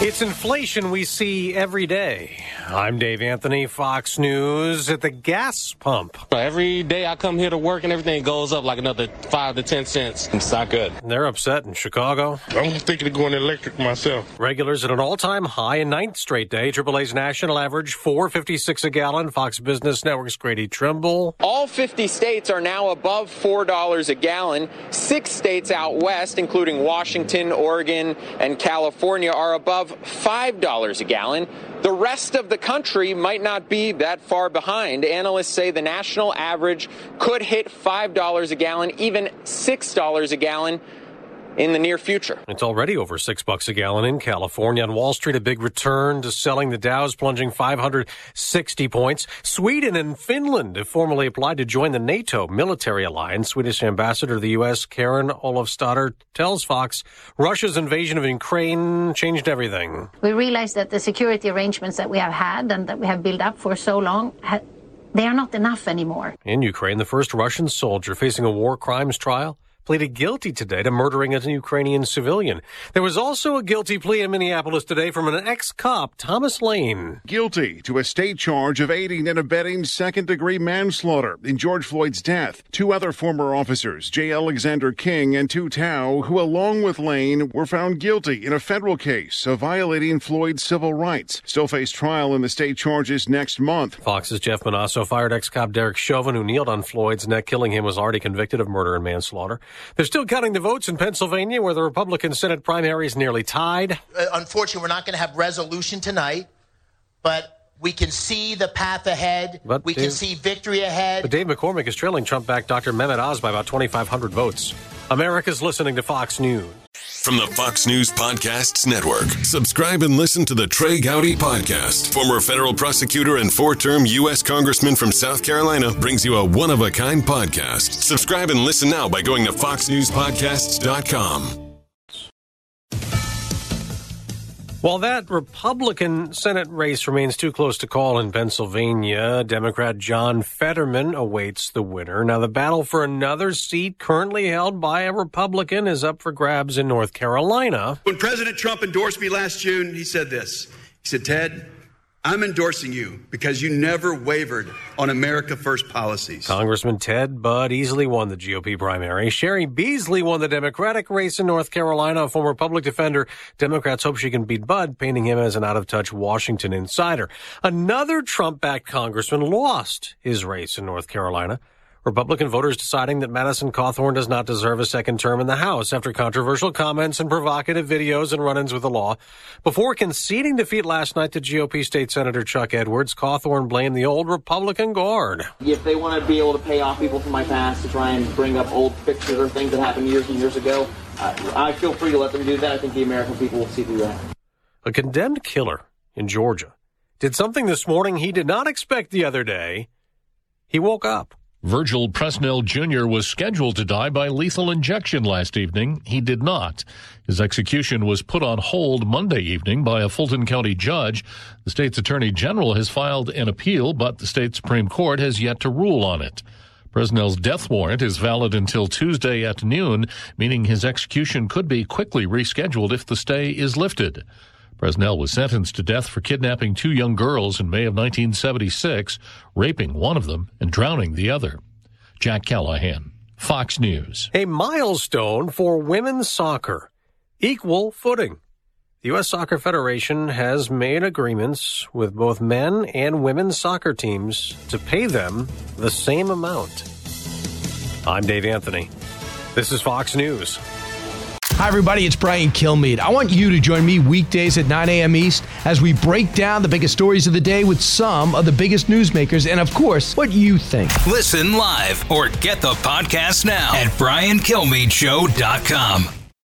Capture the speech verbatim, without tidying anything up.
It's inflation we see every day. I'm Dave Anthony, Fox News. At the gas pump, every day I come here to work and everything goes up like another five to ten cents. It's not good. They're upset in Chicago. I'm thinking of going electric myself. Regulars at an all-time high, a ninth straight day. triple A's national average, four fifty-six a gallon. Fox Business Network's Grady Trimble. All fifty states are now above four dollars a gallon. Six states out west, including Washington, Oregon, and California, are above five dollars a gallon. The rest of the country might not be that far behind. Analysts say the national average could hit five dollars a gallon, even six dollars a gallon in the near future. It's already over six bucks a gallon in California. On Wall Street, a big return to selling. The Dow's plunging five hundred sixty points. Sweden and Finland have formally applied to join the NATO military alliance. Swedish ambassador to the U S, Karen Olofsdotter, tells Fox Russia's invasion of Ukraine changed everything. We realize that the security arrangements that we have had and that we have built up for so long, ha- they are not enough anymore. In Ukraine, the first Russian soldier facing a war crimes trial pleaded guilty today to murdering an Ukrainian civilian. There was also a guilty plea in Minneapolis today from an ex-cop, Thomas Lane. Guilty to a state charge of aiding and abetting second-degree manslaughter in George Floyd's death. Two other former officers, J. Alexander King and Tu Tao, who along with Lane were found guilty in a federal case of violating Floyd's civil rights. Still face trial in the state charges next month. Fox's Jeff Manasso fired ex-cop Derek Chauvin, who kneeled on Floyd's neck, killing him, was already convicted of murder and manslaughter. They're still counting the votes in Pennsylvania, where the Republican Senate primary is nearly tied. Uh, unfortunately, we're not going to have resolution tonight, but we can see the path ahead. But we Dave, can see victory ahead. But Dave McCormick is trailing Trump-backed Doctor Mehmet Oz by about twenty-five hundred votes. America's listening to Fox News. From the Fox News Podcasts Network, subscribe and listen to the Trey Gowdy Podcast. Former federal prosecutor and four-term U S congressman from South Carolina brings you a one-of-a-kind podcast. Subscribe and listen now by going to fox news podcasts dot com. While that Republican Senate race remains too close to call in Pennsylvania, Democrat John Fetterman awaits the winner. Now, the battle for another seat currently held by a Republican is up for grabs in North Carolina. When President Trump endorsed me last June, he said this. He said, Ted, I'm endorsing you because you never wavered on America First policies. Congressman Ted Budd easily won the G O P primary. Sherry Beasley won the Democratic race in North Carolina. A former public defender. Democrats hope she can beat Budd, painting him as an out-of-touch Washington insider. Another Trump-backed congressman lost his race in North Carolina. Republican voters deciding that Madison Cawthorn does not deserve a second term in the House after controversial comments and provocative videos and run-ins with the law. Before conceding defeat last night to G O P State Senator Chuck Edwards, Cawthorn blamed the old Republican guard. If they want to be able to pay off people from my past to try and bring up old pictures or things that happened years and years ago, uh, I feel free to let them do that. I think the American people will see through that. A condemned killer in Georgia did something this morning he did not expect the other day. He woke up. Virgil Presnell Junior was scheduled to die by lethal injection last evening. He did not. His execution was put on hold Monday evening by a Fulton County judge. The state's attorney general has filed an appeal, but the state Supreme Court has yet to rule on it. Presnell's death warrant is valid until Tuesday at noon, meaning his execution could be quickly rescheduled if the stay is lifted. Presnell was sentenced to death for kidnapping two young girls in May of nineteen seventy-six, raping one of them and drowning the other. Jack Callahan, Fox News. A milestone for women's soccer. Equal footing. The U S Soccer Federation has made agreements with both men and women's soccer teams to pay them the same amount. I'm Dave Anthony. This is Fox News. Hi, everybody. It's Brian Kilmeade. I want you to join me weekdays at nine a.m. East as we break down the biggest stories of the day with some of the biggest newsmakers and, of course, what you think. Listen live or get the podcast now at brian kilmeade show dot com.